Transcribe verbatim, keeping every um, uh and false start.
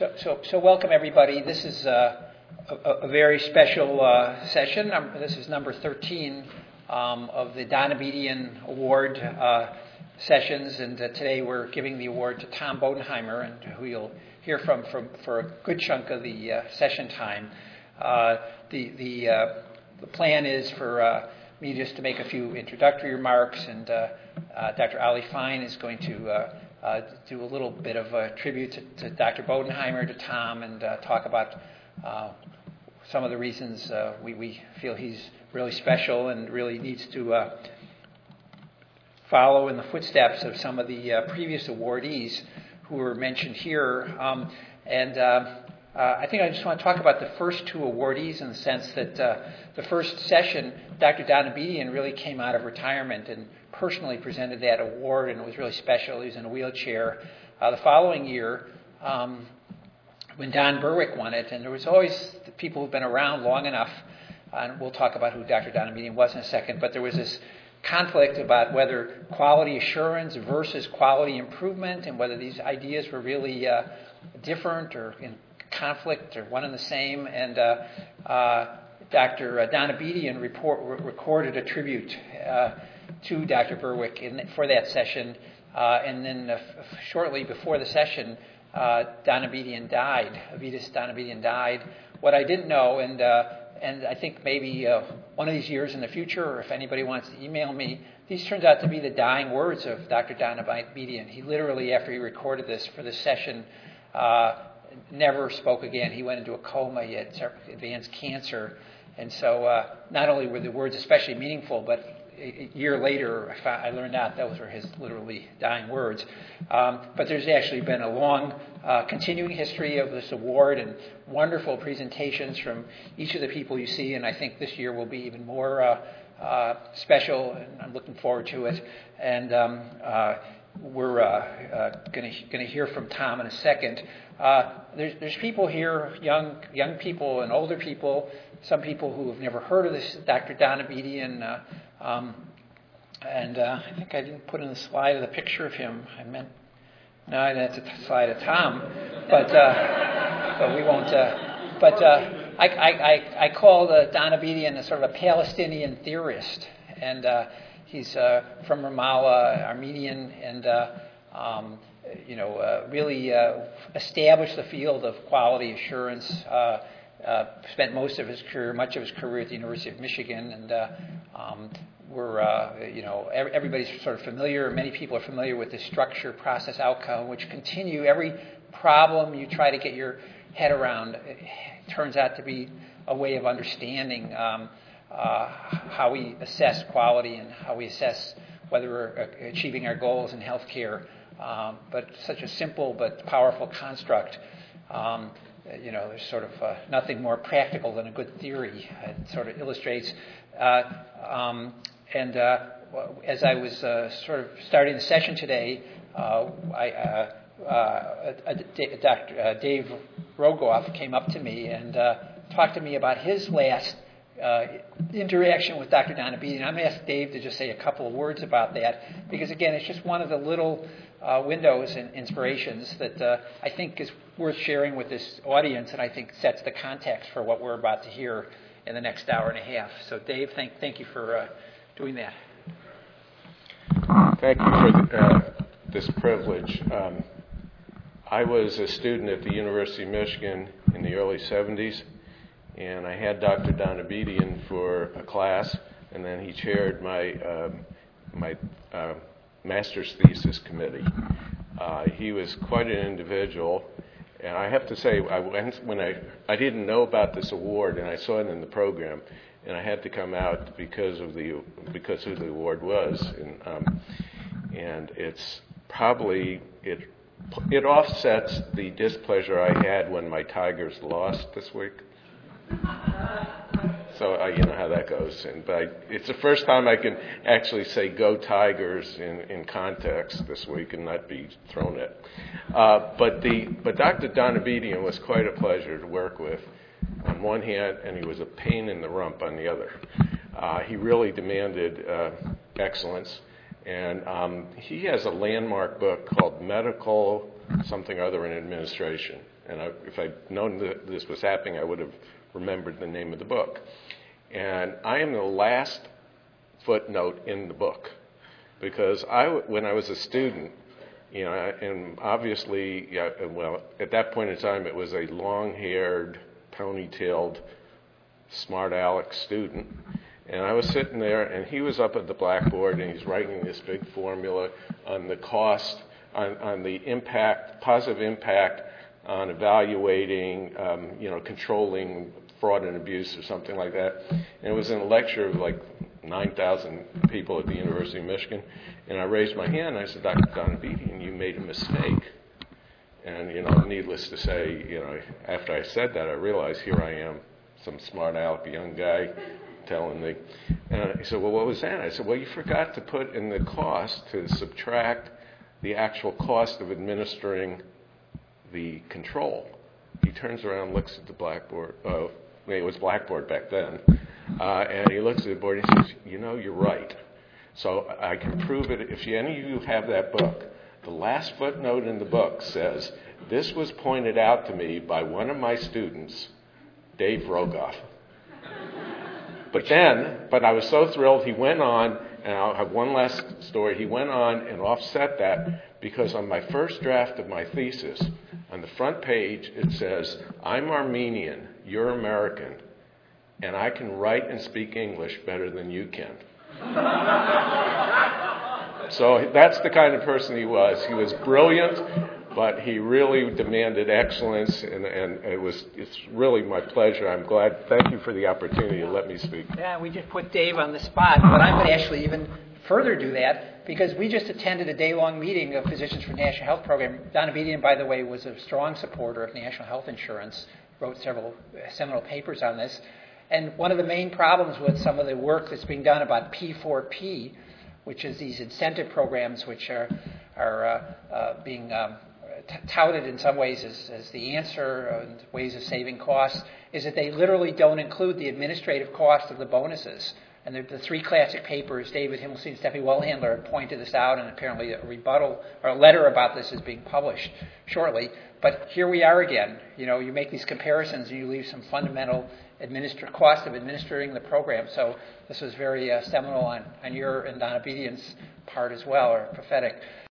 So, so, so welcome everybody. This is uh, a, a very special uh, session. Um, this is number thirteen um, of the Don Abedian Award uh, sessions, and uh, today we're giving the award to Tom Bodenheimer, and who you'll hear from, from for a good chunk of the uh, session time. Uh, the the uh, the plan is for uh, me just to make a few introductory remarks, and uh, uh, Doctor Ali Fine is going to uh, Uh, do a little bit of a tribute to, to Doctor Bodenheimer, to Tom, and uh, talk about uh, some of the reasons uh, we, we feel he's really special and really needs to uh, follow in the footsteps of some of the uh, previous awardees who were mentioned here. Um, and uh, uh, I think I just want to talk about the first two awardees in the sense that uh, the first session, Doctor Don Abedian really came out of retirement and personally presented that award, and it was really special. He was in a wheelchair. Uh, the following year, um, when Don Berwick won it, and there was always the people who've been around long enough, and we'll talk about who Doctor Don Abedian was in a second, but there was this conflict about whether quality assurance versus quality improvement, and whether these ideas were really uh, different or in conflict or one and the same. And uh, uh, Doctor Don Abedian report, re- recorded a tribute uh, to Doctor Berwick in, for that session, uh, and then uh, f- shortly before the session, uh, Don Abedian died. Avidus Don Abedian died. What I didn't know, and uh, and I think maybe uh, one of these years in the future, or if anybody wants to email me, these turned out to be the dying words of Doctor Don Abedian. He literally, after he recorded this for this session, uh, never spoke again. He went into a coma. He had advanced cancer, and so uh, not only were the words especially meaningful, but a year later, I, found, I learned out those were his literally dying words. Um, but there's actually been a long uh, continuing history of this award and wonderful presentations from each of the people you see, and I think this year will be even more uh, uh, special, and I'm looking forward to it. And um, uh, we're uh, uh, going to hear from Tom in a second. Uh, there's, there's people here, young young people and older people, some people who have never heard of this Doctor Don Abedian. Uh, Um, and uh, I think I didn't put in the slide of the picture of him. I meant, no, that's a slide of Tom, but uh, but we won't. Uh, but uh, I, I, I call uh, Don Abedian a sort of a Palestinian theorist, and uh, he's uh, from Ramallah, Armenian, and uh, um, you know uh, really uh, established the field of quality assurance. Uh, Uh, spent most of his career, much of his career at the University of Michigan, and uh, um, we're, uh, you know, every, everybody's sort of familiar, many people are familiar with the structure, process, outcome, which continue. Every problem you try to get your head around turns out to be a way of understanding um, uh, how we assess quality and how we assess whether we're achieving our goals in healthcare. Um, but such a simple but powerful construct. Um, You know, there's sort of uh, nothing more practical than a good theory. It sort of illustrates. Uh, um, and uh, as I was uh, sort of starting the session today, uh, I, uh, uh, Doctor Uh, Dave Rogoff came up to me and uh, talked to me about his last uh, interaction with Doctor Don Abedian. I'm going to ask Dave to just say a couple of words about that, because again, it's just one of the little Uh, windows and inspirations that uh, I think is worth sharing with this audience, and I think sets the context for what we're about to hear in the next hour and a half. So, Dave, thank thank you for uh, doing that. Thank you for the, uh, this privilege. Um, I was a student at the University of Michigan in the early seventies, and I had Doctor Don Abedian for a class, and then he chaired my uh, my. Uh, master's thesis committee. Uh, he was quite an individual, and I have to say, I went, when I I didn't know about this award, and I saw it in the program, and I had to come out because of the because who the award was, and um, and it's probably it it offsets the displeasure I had when my Tigers lost this week. So uh, you know how that goes, and but I, it's the first time I can actually say "Go Tigers" in, in context this week and not be thrown at. Uh, but the but Doctor Don Abedian was quite a pleasure to work with on one hand, and he was a pain in the rump on the other. Uh, he really demanded uh, excellence, And um, he has a landmark book called Medical Something or Other in Administration. And I, if I'd known that this was happening, I would have remembered the name of the book. And I am the last footnote in the book because I, when I was a student, you know, and obviously, yeah, well, at that point in time, it was a long-haired, ponytailed, smart aleck student. And I was sitting there, and he was up at the blackboard, and he's writing this big formula on the cost, on, on the impact, positive impact on evaluating, um, you know, controlling fraud and abuse or something like that. And it was in a lecture of like nine thousand people at the University of Michigan. And I raised my hand, and I said, Doctor Donabedian, you made a mistake. And, you know, needless to say, you know, after I said that, I realized here I am, some smart aleck young guy, telling me. And he said, well, what was that? I said, well, you forgot to put in the cost to subtract the actual cost of administering the control. He turns around, looks at the blackboard. Oh, it was Blackboard back then. Uh, and he looks at the board and he says, you know, you're right. So I can prove it. If any of you have that book, the last footnote in the book says, this was pointed out to me by one of my students, Dave Rogoff. But then, but I was so thrilled, he went on, and I'll have one last story, he went on and offset that because on my first draft of my thesis, on the front page it says, I'm Armenian, you're American, and I can write and speak English better than you can. So that's the kind of person he was. He was brilliant, but he really demanded excellence, and, and it was it's really my pleasure. I'm glad. Thank you for the opportunity to let me speak. Yeah, we just put Dave on the spot, but I'm going to actually even further do that because we just attended a day-long meeting of Physicians for National Health Program. Donabedian, by the way, was a strong supporter of national health insurance, wrote several seminal papers on this. And one of the main problems with some of the work that's being done about P four P, which is these incentive programs which are, are uh, uh, being um, t- touted in some ways as, as the answer and ways of saving costs, is that they literally don't include the administrative cost of the bonuses. And the, the three classic papers, David Himmelstein and Stephanie Wellhandler have pointed this out, and apparently a rebuttal or a letter about this is being published shortly. But here we are again. You know, you make these comparisons and you leave some fundamental administra- cost of administering the program. So this was very uh, seminal on, on your and Donabedian's part as well, or prophetic.